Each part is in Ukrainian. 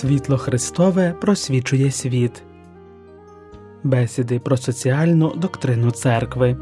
Світло Христове просвічує світ. Бесіди про соціальну доктрину церкви.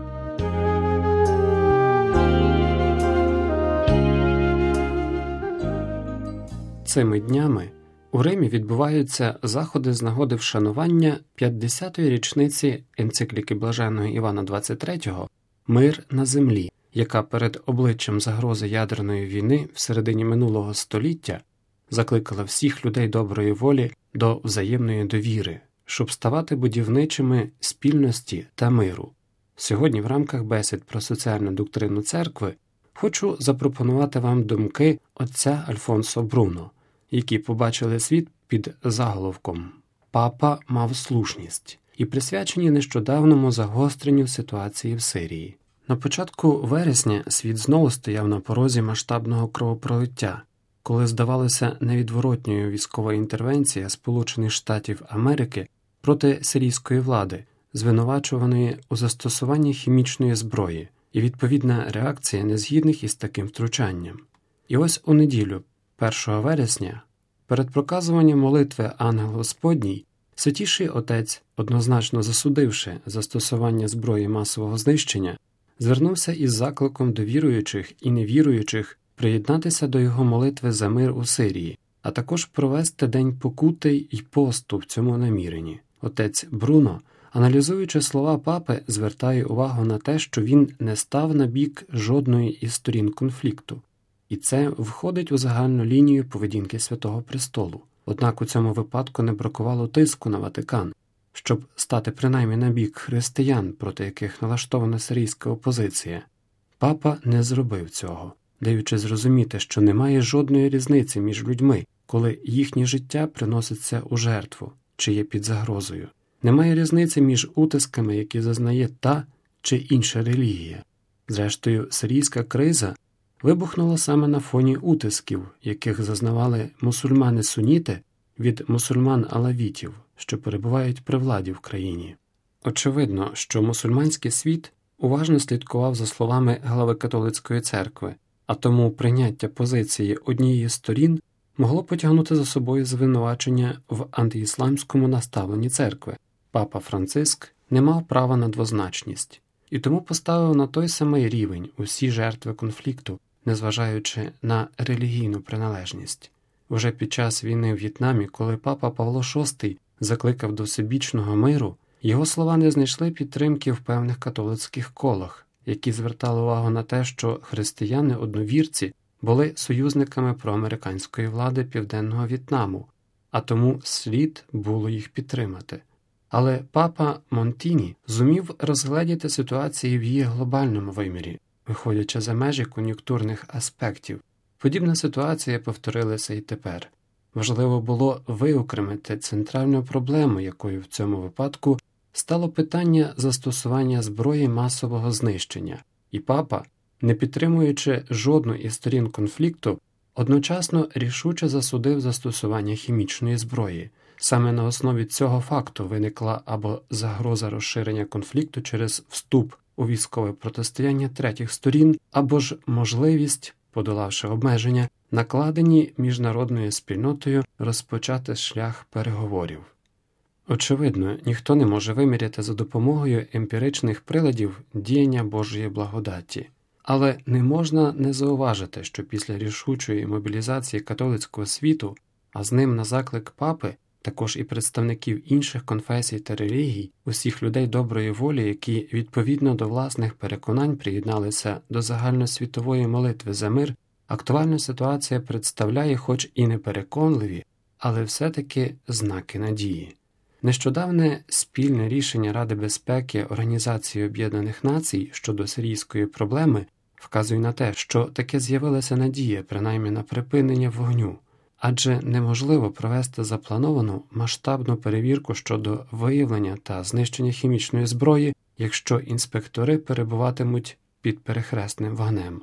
Цими днями у Римі відбуваються заходи з нагоди вшанування 50-ї річниці енцикліки Блаженного Івана XXIII «Мир на землі», яка перед обличчям загрози ядерної війни в середині минулого століття закликала всіх людей доброї волі до взаємної довіри, щоб ставати будівничими спільності та миру. Сьогодні в рамках бесід про соціальну доктрину церкви хочу запропонувати вам думки отця Альфонсо Бруно, які побачили світ під заголовком «Папа мав слушність» і присвячені нещодавному загостренню ситуації в Сирії. На початку вересня світ знову стояв на порозі масштабного кровопролиття, коли здавалося невідворотньою військова інтервенція Сполучених Штатів Америки проти сирійської влади, звинувачуваної у застосуванні хімічної зброї, і відповідна реакція незгідних із таким втручанням. І ось у неділю, 1 вересня, перед проказуванням молитви «Ангел Господній», Святіший Отець, однозначно засудивши застосування зброї масового знищення, звернувся із закликом до віруючих і невіруючих приєднатися до його молитви за мир у Сирії, а також провести День покути й посту в цьому наміренні. Отець Бруно, аналізуючи слова папи, звертає увагу на те, що він не став на бік жодної із сторін конфлікту. І це входить у загальну лінію поведінки Святого Престолу. Однак у цьому випадку не бракувало тиску на Ватикан, щоб стати принаймні на бік християн, проти яких налаштована сирійська опозиція. Папа не зробив цього, даючи зрозуміти, що немає жодної різниці між людьми, коли їхнє життя приноситься у жертву, чи є під загрозою. Немає різниці між утисками, які зазнає та чи інша релігія. Зрештою, сирійська криза вибухнула саме на фоні утисків, яких зазнавали мусульмани-суніти від мусульман-алавітів, що перебувають при владі в країні. Очевидно, що мусульманський світ уважно слідкував за словами глави католицької церкви, а тому прийняття позиції однієї з сторін могло потягнути за собою звинувачення в антиісламському наставленні церкви. Папа Франциск не мав права на двозначність, і тому поставив на той самий рівень усі жертви конфлікту, незважаючи на релігійну приналежність. Уже під час війни в В'єтнамі, коли папа Павло VI закликав до всебічного миру, його слова не знайшли підтримки в певних католицьких колах, які звертали увагу на те, що християни-одновірці були союзниками проамериканської влади Південного В'єтнаму, а тому слід було їх підтримати. Але папа Монтіні зумів розгледіти ситуацію в її глобальному вимірі, виходячи за межі кон'юнктурних аспектів. Подібна ситуація повторилася і тепер. Важливо було виокремити центральну проблему, якою в цьому випадку стало питання застосування зброї масового знищення, і папа, не підтримуючи жодну із сторін конфлікту, одночасно рішуче засудив застосування хімічної зброї. Саме на основі цього факту виникла або загроза розширення конфлікту через вступ у військове протистояння третіх сторін, або ж можливість, подолавши обмеження, накладені міжнародною спільнотою, розпочати шлях переговорів. Очевидно, ніхто не може виміряти за допомогою емпіричних приладів діяння Божої благодаті. Але не можна не зауважити, що після рішучої мобілізації католицького світу, а з ним на заклик папи, також і представників інших конфесій та релігій, усіх людей доброї волі, які відповідно до власних переконань приєдналися до загальносвітової молитви за мир, актуальна ситуація представляє хоч і непереконливі, але все-таки знаки надії. Нещодавне спільне рішення Ради безпеки Організації Об'єднаних Націй щодо сирійської проблеми вказує на те, що таке з'явилася надія, принаймні на припинення вогню, адже неможливо провести заплановану масштабну перевірку щодо виявлення та знищення хімічної зброї, якщо інспектори перебуватимуть під перехресним вогнем.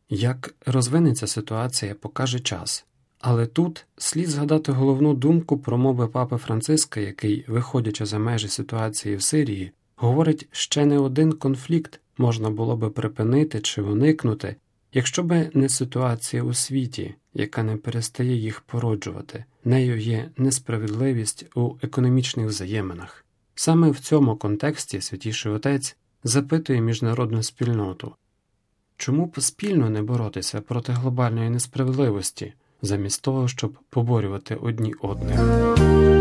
Як розвинеться ситуація, покаже час. Але тут слід згадати головну думку промови папи Франциска, який, виходячи за межі ситуації в Сирії, говорить, ще не один конфлікт можна було би припинити чи уникнути, Якщо би не ситуація у світі, яка не перестає їх породжувати, нею є несправедливість у економічних взаєминах. Саме в цьому контексті Святіший Отець запитує міжнародну спільноту, чому б спільно не боротися проти глобальної несправедливості, замість того, щоб поборювати одні одних.